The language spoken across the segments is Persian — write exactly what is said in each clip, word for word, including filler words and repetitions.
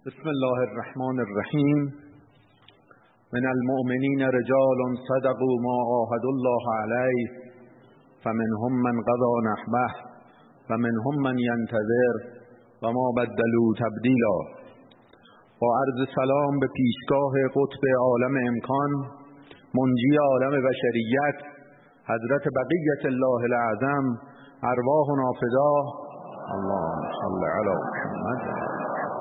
بسم الله الرحمن الرحیم. من المؤمنین رجال صدقوا ما عاهدوا الله علیه فمنهم من قضى نحبه ومنهم من ينتظر وما بدلوا تبدیلا. با عرض سلام به پیشگاه قطب عالم امکان، منجی عالم بشریت، حضرت بقیت الله الاعظم، ارواحنا فداه. اللهم صل علی محمد.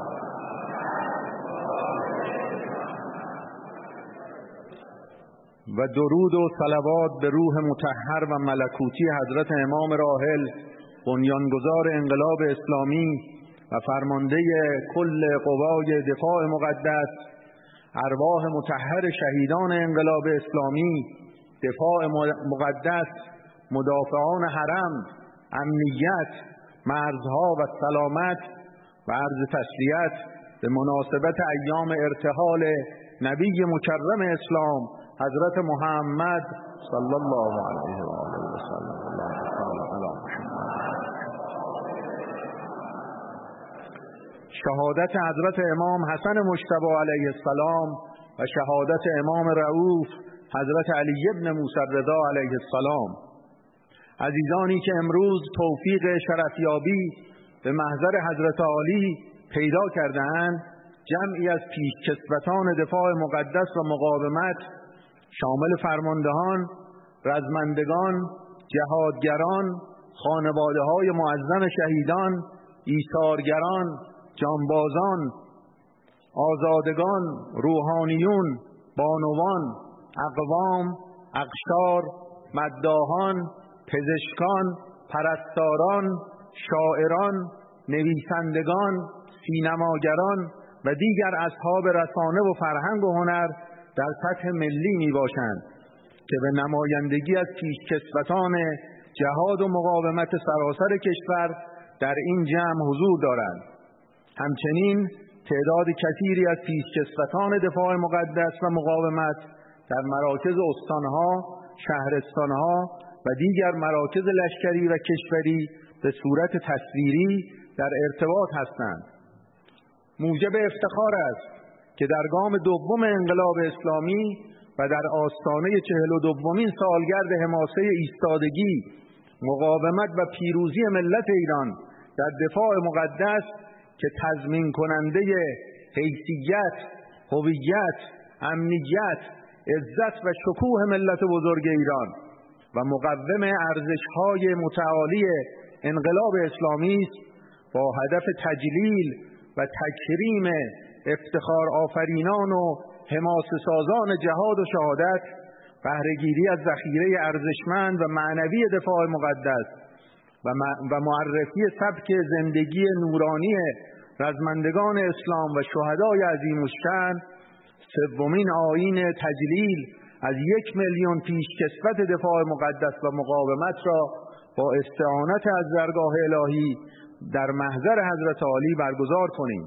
و درود و صلوات به روح مطهر و ملکوتی حضرت امام راحل، بنیانگذار انقلاب اسلامی و فرمانده کل قوای دفاع مقدس، ارواح مطهر شهیدان انقلاب اسلامی، دفاع مقدس، مدافعان حرم، امنیت، مرزها و سلامت و عرض تسلیت به مناسبت ایام ارتحال نبی مکرم اسلام حضرت محمد صلی الله علیه و آله و سلم. شهادت حضرت امام حسن مجتبی علیه السلام و شهادت امام رؤوف حضرت علی ابن موسی رضا علیه السلام. عزیزانی که امروز توفیق شرفیابی به محضر حضرت عالی پیدا کرده‌اند، جمعی از پیشکسوتان دفاع مقدس و مقاومت شامل فرماندهان، رزمندگان، جهادگران، خانواده‌های معظم شهیدان، ایثارگران، جانبازان، آزادگان، روحانیون، بانوان، اقوام، اقشار، مداحان، پزشکان، پرستاران، شاعران، نویسندگان، سینماگران و دیگر اصحاب رسانه و فرهنگ و هنر در سطح ملی می باشند که به نمایندگی از پیشکسوتان جهاد و مقاومت سراسر کشور در این جمع حضور دارند. همچنین تعداد کثیری از پیشکسوتان دفاع مقدس و مقاومت در مراکز استانها، شهرستانها و دیگر مراکز لشکری و کشوری به صورت تصویری در ارتباط هستند. موجب افتخار است که در گام دوم انقلاب اسلامی و در آستانه چهل و دومین سالگرد حماسه ایستادگی، مقاومت و پیروزی ملت ایران در دفاع مقدس که تضمین کننده حیثیت، هویت، امنیت، عزت و شکوه ملت بزرگ ایران و مقوم ارزش‌های متعالی انقلاب اسلامی است، با هدف تجلیل و تکریم افتخار آفرینان و حماسه سازان جهاد و شهادت، بهره‌گیری از ذخیره ارزشمند و معنوی دفاع مقدس و معرفی سبک زندگی نورانی رزمندگان اسلام و شهدای عظیم الشأن، سومین آیین تجلیل از یک میلیون پیشکسوت دفاع مقدس و مقاومت را با استعانت از درگاه الهی در محضر حضرت عالی برگزار کنیم.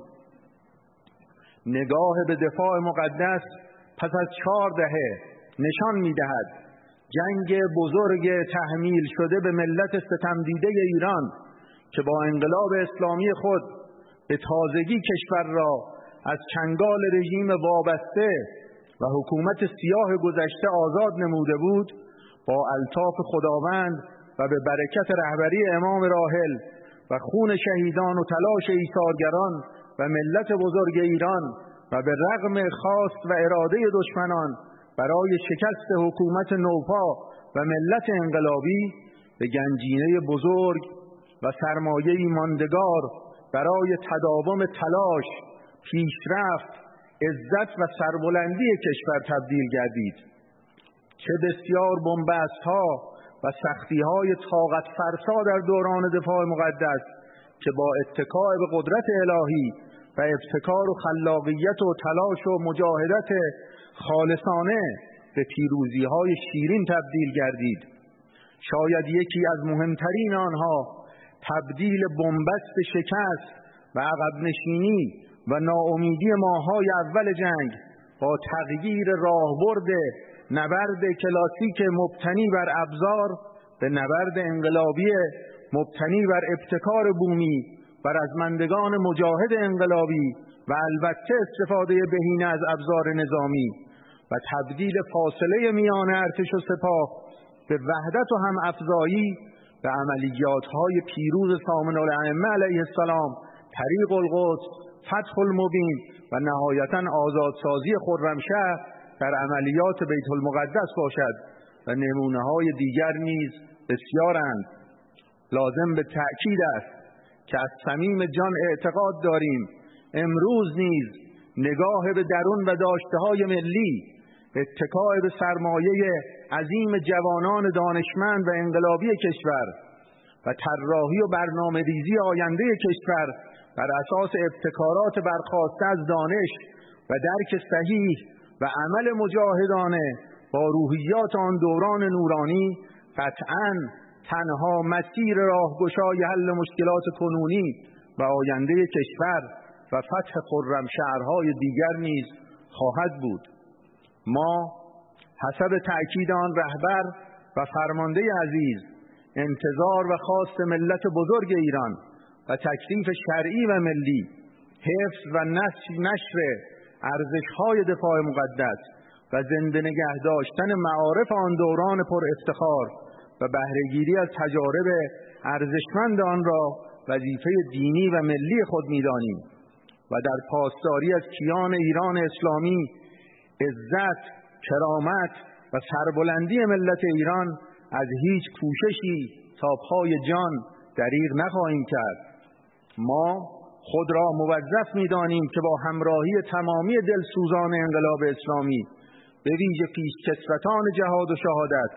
نگاه به دفاع مقدس پس از چهار دهه نشان می‌دهد جنگ بزرگ تحمیل شده به ملت ستمدیده ایران که با انقلاب اسلامی خود به تازگی کشور را از چنگال رژیم وابسته و حکومت سیاه گذشته آزاد نموده بود، با الطاف خداوند و به برکت رهبری امام راحل و خون شهیدان و تلاش ایثارگران و ملت بزرگ ایران و به رغم خواست و اراده دشمنان برای شکست حکومت نوپا و ملت انقلابی، به گنجینه بزرگ و سرمایه‌ای ماندگار برای تداوم تلاش، پیشرفت، عزت و سربلندی کشور تبدیل گردید. چه بسیار بنبست‌ها و سختی‌های طاقت فرسا در دوران دفاع مقدس که با اتکاء به قدرت الهی و ابتکار و خلاقیت و تلاش و مجاهدت خالصانه به پیروزی‌های شیرین تبدیل گردید. شاید یکی از مهمترین آنها تبدیل بنبست شکست و عقب نشینی و ناامیدی ماه‌های اول جنگ با تغییر راهبرد نبرد کلاسیک مبتنی بر ابزار به نبرد انقلابی مبتنی بر ابتکار بومی و رزمندگان مجاهد انقلابی و البته استفاده بهینه از ابزار نظامی و تبدیل فاصله میان ارتش و سپاه به وحدت و هم افزایی به عملیات‌های پیروز سامن الائمه علیه السلام، طریق القدس، فتح المبین و نهایتاً آزادسازی خرمشهر در عملیات بیت المقدس باشد و نمونه‌های دیگر نیز بسیارند. لازم به تأکید است که از صمیم جان اعتقاد داریم امروز نیز نگاه به درون و داشته‌های ملی، اتکاء به سرمایه عظیم جوانان دانشمند و انقلابی کشور و طراحی و برنامه‌ریزی آینده کشور بر اساس ابتکارات برخاسته از دانش و درک صحیح و عمل مجاهدانه با روحیات آن دوران نورانی قطعاً تنها مسیر راهگشای حل مشکلات کنونی و آینده کشور و فتح خرمشهرهای دیگر نیز خواهد بود. ما حسب تأکید آن رهبر و فرمانده عزیز انتظار و خواست ملت بزرگ ایران و تکلیف شرعی و ملی، حفظ و نشر ارزش‌های دفاع مقدس و زنده نگه داشتن معارف آن دوران پر افتخار و بهره‌گیری از تجارب ارزشمند آن را وظیفه دینی و ملی خود می‌دانیم و در پاسداری از کیان ایران اسلامی، عزت، کرامت و سربلندی ملت ایران از هیچ کوششی تا پای جان دریغ نخواهیم کرد. ما خود را موظف می‌دانیم که با همراهی تمامی دلسوزان انقلاب اسلامی، به ویژه پیشکسوتان جهاد و شهادت،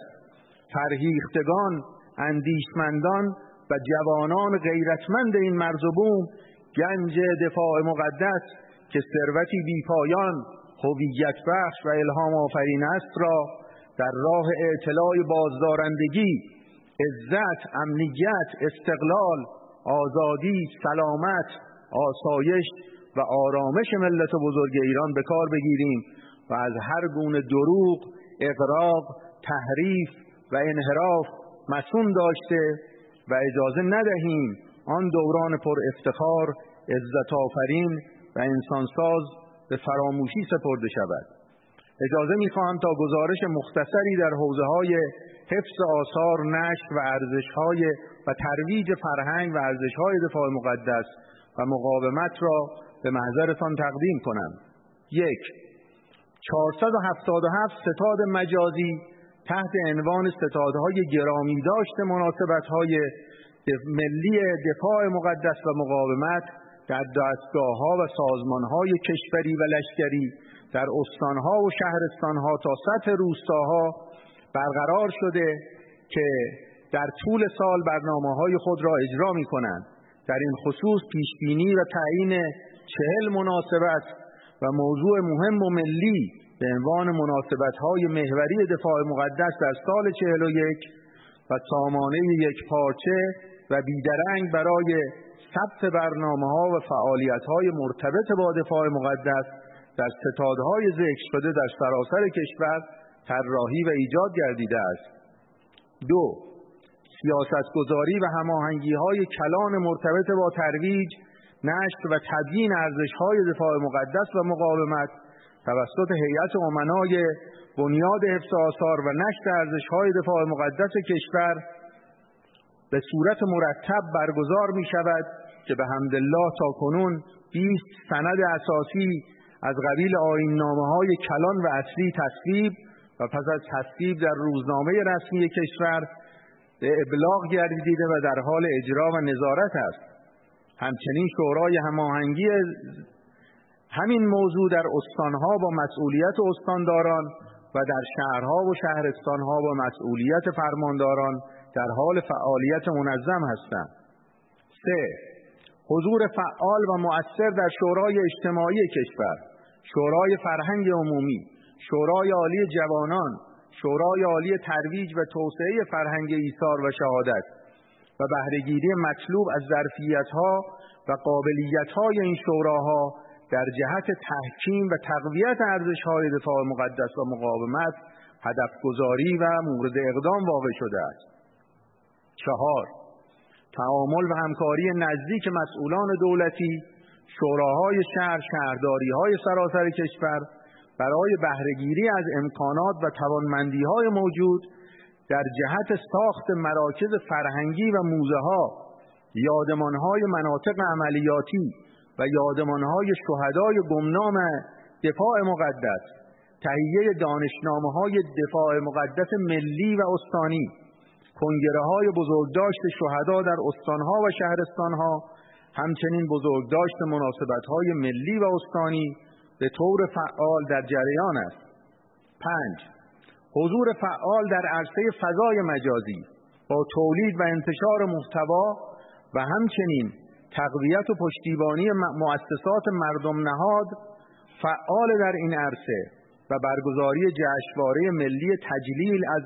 فرهیختگان، اندیشمندان و جوانان غیرتمند این مرز و بوم، گنج دفاع مقدس که ثروتی بیپایان، هویت بخش و الهام آفرین است را در راه اعتلاع بازدارندگی، عزت، امنیت، استقلال، آزادی، سلامت، آسایش و آرامش ملت بزرگ ایران به کار بگیریم و از هر گونه دروغ، اغراق، تحریف و انحراف مصون داشته و اجازه ندهیم آن دوران پر افتخار، عزت آفرین و انسانساز به فراموشی سپرده شود. اجازه می‌خواهم تا گزارش مختصری در حوزه‌های حفظ آثار، نشر و ارزش‌های و ترویج فرهنگ و ارزش‌های دفاع مقدس و مقاومت را به محضرتان تقدیم کنم. یک، چهارصد و هفتاد و هفت ستاد مجازی تحت عنوان ستادهای گرامی داشت مناسبت‌های ملی دفاع مقدس و مقاومت در دستگاه‌ها و سازمان‌های کشوری و لشکری در استان‌ها و شهرستان‌ها تا سطح روستاها برقرار شده که در طول سال برنامه‌های خود را اجرا می‌کنند. در این خصوص پیشبینی و تعیین چهل مناسبت و موضوع مهم و ملی به عنوان مناسبت‌های محوری دفاع مقدس در سال چهل و یک و سامانه یک پارچه و بیدرنگ برای ثبت برنامه‌ها و فعالیت‌های مرتبط با دفاع مقدس در ستادهای ذکر شده در سراسر کشور طراحی و ایجاد گردیده است. دو، سیاستگذاری و هماهنگی‌های کلان مرتبط با ترویج، نشر و تبیین ارزش‌های دفاع مقدس و مقاومت توسط هیئت امنای بنیاد حفظ آثار و نشر ارزش‌های دفاع مقدس کشور به صورت مرتب برگزار می‌شود که به حمدالله تاکنون بیست سند اساسی از قبیل آیین‌نامه‌های کلان و اصلی تصویب و پس از تصویب در روزنامه رسمی کشور به ابلاغ گردیده و در حال اجرا و نظارت است. همچنین شورای هماهنگی همین موضوع در استانها با مسئولیت استانداران و در شهرها و شهرستانها با مسئولیت فرمانداران در حال فعالیت منظم هستند. سه، حضور فعال و مؤثر در شورای اجتماعی کشور، شورای فرهنگ عمومی، شورای عالی جوانان، شورای عالی ترویج و توسعه فرهنگ ایثار و شهادت و بهره‌گیری مطلوب از ظرفیت‌ها و قابلیت‌های این شوراها در جهت تحکیم و تقویت ارزش‌های دفاع مقدس و مقاومت هدفگذاری و مورد اقدام واقع شده است. چهار، تعامل و همکاری نزدیک مسئولان دولتی، شوراهای شهر، شهرداری‌های سراسر کشور برای بهره‌گیری از امکانات و توانمندی‌های موجود در جهت ساخت مراکز فرهنگی و موزه‌ها، یادمان‌های مناطق عملیاتی و یادمان‌های شهدای گمنام دفاع مقدس، تهیه دانشنامه‌های دفاع مقدس ملی و استانی، کنگره‌های بزرگداشت شهدا در استان‌ها و شهرستان‌ها، همچنین بزرگداشت مناسبت‌های ملی و استانی به طور فعال در جریان است. پنج. حضور فعال در عرصه فضای مجازی با تولید و انتشار محتوا و همچنین تقویت و پشتیبانی مؤسسات مردم نهاد فعال در این عرصه و برگزاری جشنواره ملی تجلیل از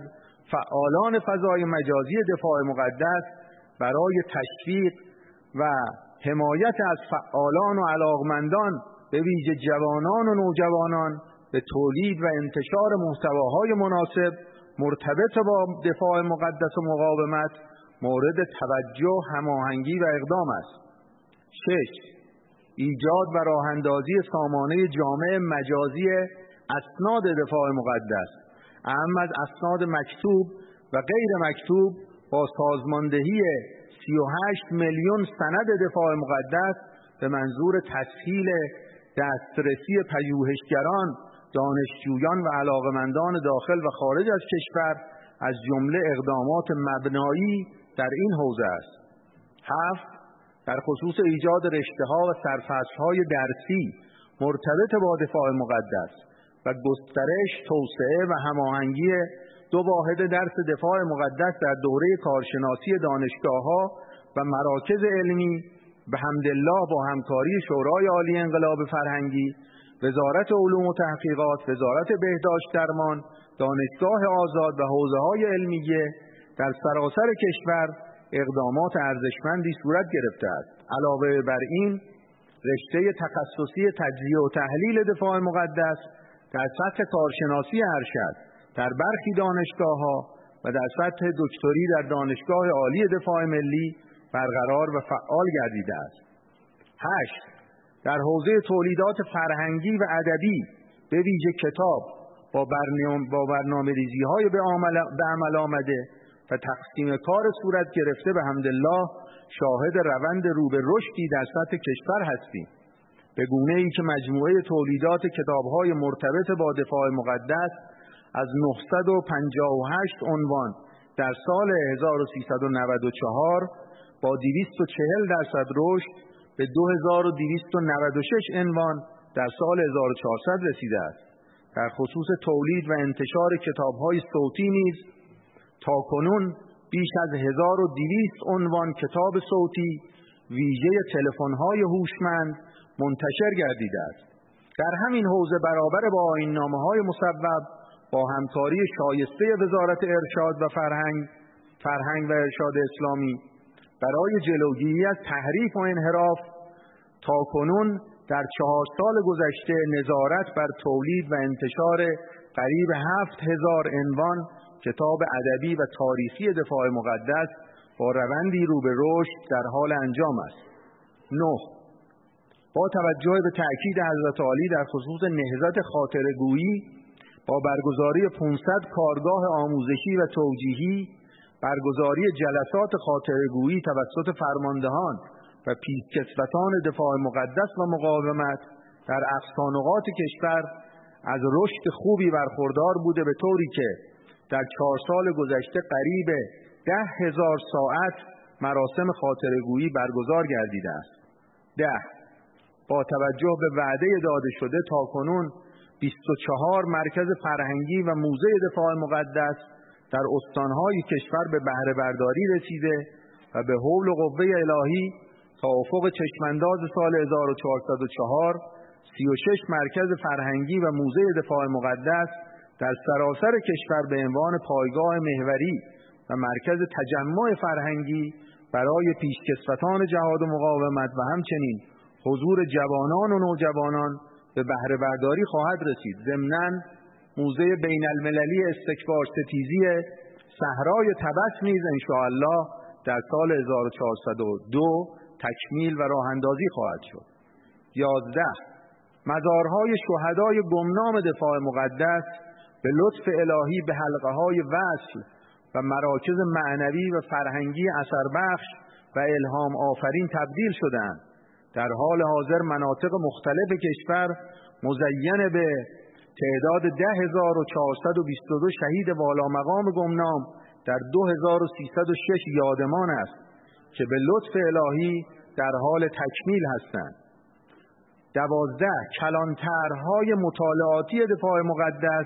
فعالان فضای مجازی دفاع مقدس برای تشویق و حمایت از فعالان و علاقمندان به ویژه جوانان و نوجوانان به تولید و انتشار محتواهای مناسب مرتبط با دفاع مقدس و مقاومت مورد توجه، هماهنگی و اقدام است. شش. ایجاد و راهاندازی سامانه جامع مجازی اسناد دفاع مقدس، اهم از اسناد مکتوب و غیر مکتوب، با سازماندهی سی و هشت میلیون سند دفاع مقدس به منظور تسهیل دسترسی پژوهشگران، دانشجویان و علاقمندان داخل و خارج از کشور از جمله اقدامات مبنایی در این حوزه است. هفت. در خصوص ایجاد رشته‌ها و سرفصل‌های درسی مرتبط با دفاع مقدس و گسترش، توسعه و هماهنگی دو واحد درس دفاع مقدس در دوره کارشناسی دانشگاه‌ها و مراکز علمی، به حمدالله با همکاری شورای عالی انقلاب فرهنگی، وزارت علوم و تحقیقات، وزارت بهداشت درمان، دانشگاه آزاد و حوزه‌های علمیه در سراسر کشور اقدامات ارزشمندی صورت گرفته است. علاوه بر این، رشته تخصصی تجزیه و تحلیل دفاع مقدس در سطح کارشناسی ارشد در برخی دانشگاه‌ها و در سطح دکتری در دانشگاه عالی دفاع ملی برقرار و فعال گردیده است. هشت. در حوزه تولیدات فرهنگی و ادبی به ویژه کتاب با برنامه با برنامه‌ریزی‌های به عمل آمده و تقسیم کار صورت گرفته به حمدالله شاهد روند رو به رشدی در سطح کشور هستیم، به گونه‌ای که مجموعه تولیدات کتاب‌های مرتبط با دفاع مقدس از نهصد و پنجاه و هشت عنوان در سال هزار و سیصد و نود و چهار با دویست و چهل درصد رشد به دو هزار و دویست و نود و شش عنوان در سال هزار و چهارصد رسیده است. در خصوص تولید و انتشار کتاب‌های صوتی نیز تاکنون بیش از هزار و دویست عنوان کتاب صوتی ویژه تلفن‌های هوشمند منتشر گردیده است. در همین حوزه برابر با آیین‌نامه‌های مصوب با همکاری شایسته وزارت ارشاد و فرهنگ، فرهنگ و ارشاد اسلامی برای جلوگیری از تحریف و انحراف تاکنون در چهار سال گذشته نظارت بر تولید و انتشار قریب هفت هزار عنوان کتاب ادبی و تاریخی دفاع مقدس با روندی رو به رشد در حال انجام است. نه. با توجه به تأکید حضرت عالی در خصوص نهضت خاطره‌گویی با برگزاری پانصد کارگاه آموزشی و توجیهی، برگزاری جلسات خاطره‌گویی توسط فرماندهان و پیشکسوتان دفاع مقدس و مقاومت در اقصانقاط کشور از رشد خوبی برخوردار بوده، به طوری که در چهار سال گذشته قریب ده هزار ساعت مراسم خاطره‌گویی برگزار گردیده است. ده. با توجه به وعده داده شده تاکنون بیست و چهار مرکز فرهنگی و موزه دفاع مقدس در استانهای کشور به بهره برداری رسیده و به حول و قوه الهی تا افق چشمانداز سال هزار و چهارصد و چهار سی و شش مرکز فرهنگی و موزه دفاع مقدس در سراسر کشور به عنوان پایگاه محوری و مرکز تجمع فرهنگی برای پیشکسوتان جهاد و مقاومت و همچنین حضور جوانان و نوجوانان به بهره برداری خواهد رسید. ضمناً موزه بین المللی استکبار ستیزی صحرای طبس نیز انشاءالله در سال هزار و چهارصد و دو تکمیل و راه اندازی خواهد شد. یازده. مزارهای شهدای گمنام دفاع مقدس به لطف الهی به حلقه‌های وصل و مراکز معنوی و فرهنگی اثربخش و الهام آفرین تبدیل شدند. در حال حاضر مناطق مختلف کشور مزین به تعداد ده هزار و چهارصد و بیست و دو شهید والا مقام گمنام در دو هزار و سیصد و شش یادمان است که به لطف الهی در حال تکمیل هستند. دوازده. کلانترهای مطالعاتی دفاع مقدس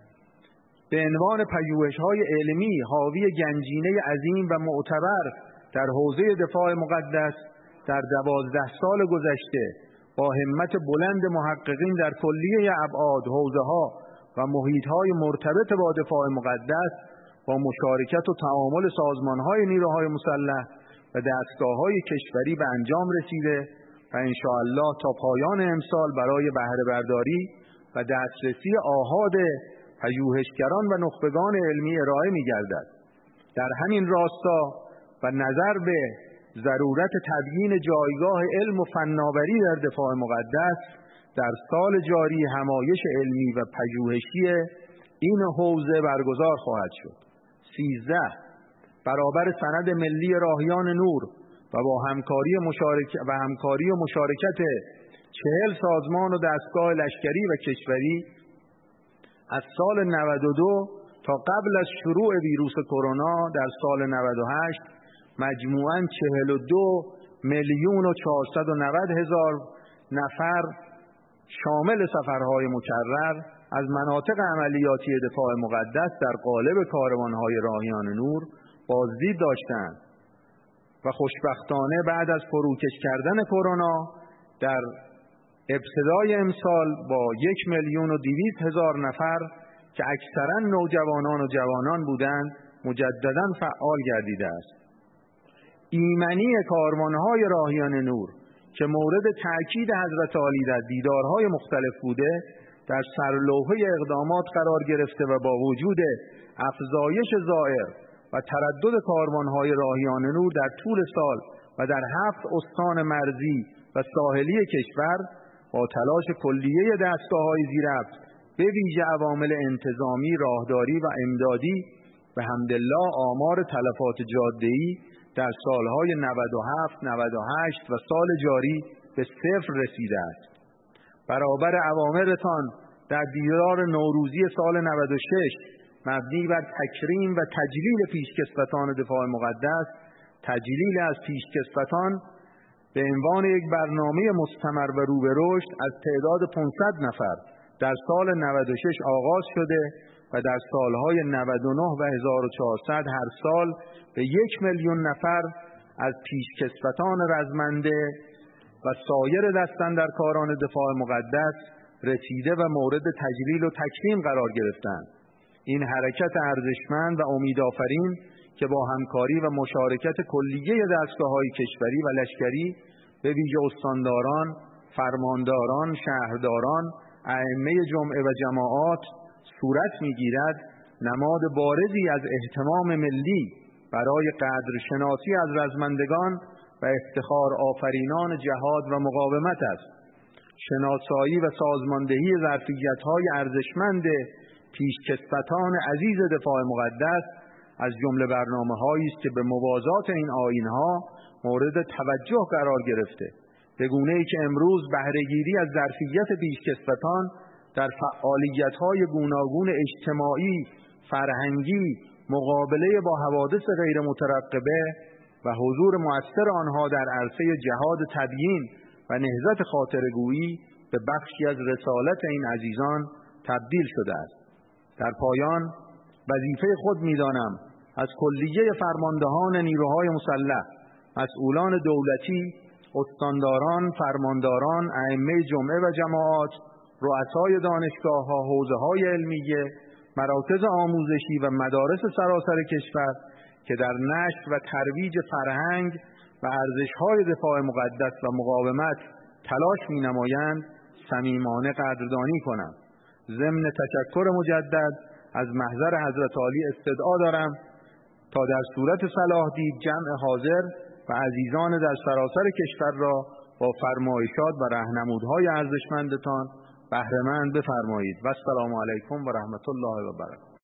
به عنوان پژوهش‌های علمی حاوی گنجینه عظیم و معتبر در حوزه دفاع مقدس در دوازده سال گذشته با همت بلند محققین در کلیه ابعاد، حوزه‌ها و محیط‌های مرتبط با دفاع مقدس با مشارکت و تعامل سازمان‌های نیروهای مسلح و دستگاه‌های کشوری به انجام رسیده و انشاءالله تا پایان امسال برای بهره برداری و دسترسی آحاد پژوهشگران و نخبگان علمی ارائه می‌گردد. در همین راستا و نظر به ضرورت تبیین جایگاه علم و فناوری در دفاع مقدس در سال جاری همایش علمی و پژوهشی این حوزه برگزار خواهد شد. سیزده. برابر سند ملی راهیان نور و با همکاری مشارک و همکاری و مشارکت چهل سازمان و دستگاه لشکری و کشوری از سال نود و دو تا قبل از شروع ویروس کرونا در سال نود و هشت مجموعاً چهل و دو میلیون و چهارصد و نود هزار نفر شامل سفرهای مکرر از مناطق عملیاتی دفاع مقدس در قالب کاروانهای راهیان نور بازدید داشتند و خوشبختانه بعد از فروکش کردن کرونا در ابتدای امسال با یک میلیون و دویست هزار نفر که اکثرا نوجوانان و جوانان بودند مجددا فعال گردیده است. ایمنی کاروانهای راهیان نور که مورد تأکید حضرت عالی در دیدارهای مختلف بوده در سرلوحه اقدامات قرار گرفته و با وجود افزایش زائر و تردد کاروانهای راهیان نور در طول سال و در هفت استان مرزی و ساحلی کشور با تلاش کلیه دستگاه‌های زیرربط به ویژه عوامل انتظامی، راهداری و امدادی به حمدالله آمار تلفات جاده‌ای در سالهای نود و هفت، نود و هشت و سال جاری به صفر رسیده است. برابر اوامرتان در دیدار نوروزی سال نود و شش مبنی بر تکریم و تجلیل پیشکسوتان دفاع مقدس، تجلیل از پیشکسوتان به عنوان یک برنامه مستمر و رو به رشد از تعداد پانصد نفر در سال نود و شش آغاز شده و در سالهای نود و نه و هزار و چهارصد هر سال به یک میلیون نفر از پیشکسوتان رزمنده و سایر دستاندرکاران دفاع مقدس رسیده و مورد تجلیل و تکریم قرار گرفتند. این حرکت ارزشمند و امیدآفرین که با همکاری و مشارکت کلیه دستگاه‌های کشوری و لشکری به ویژه استانداران، فرمانداران، شهرداران، ائمه جمعه و جماعات صورت می‌گیرد، نماد بارزی از اهتمام ملی برای قدرشناسی از رزمندگان و افتخار آفرینان جهاد و مقاومت است. شناسایی و سازماندهی ظرفیت‌های ارزشمند پیشکسوتان عزیز دفاع مقدس از جمله برنامه‌هایی است که به موازات این آیین‌ها مورد توجه قرار گرفته، به گونه‌ای که امروز بهره‌گیری از ظرفیت پیشکسوتان در فعالیت‌های گوناگون اجتماعی، فرهنگی، مقابله با حوادث غیر مترقبه و حضور مؤثر آنها در عرصه جهاد تبیین و نهضت خاطرگویی به بخشی از رسالت این عزیزان تبدیل شده است. در پایان وظیفه خود می‌دانم از کلیه فرماندهان نیروهای مسلح، مسئولان دولتی، استانداران، فرمانداران، ائمه جمعه و جماعات، رؤسای دانشگاه‌ها، حوزه‌های علمیه، مراکز آموزشی و مدارس سراسر کشور که در نشر و ترویج فرهنگ و ارزش‌های دفاع مقدس و مقاومت تلاش می‌نمایند صمیمانه قدردانی کنم. ضمن تشکر مجدد از محضر حضرت عالی استدعا دارم تا در صورت صلاح دید جمع حاضر و عزیزان در سراسر کشور را با فرمایشات و راهنمودهای ارزشمندتان بهره مند بفرمایید. و السلام علیکم و رحمت الله و برکاته.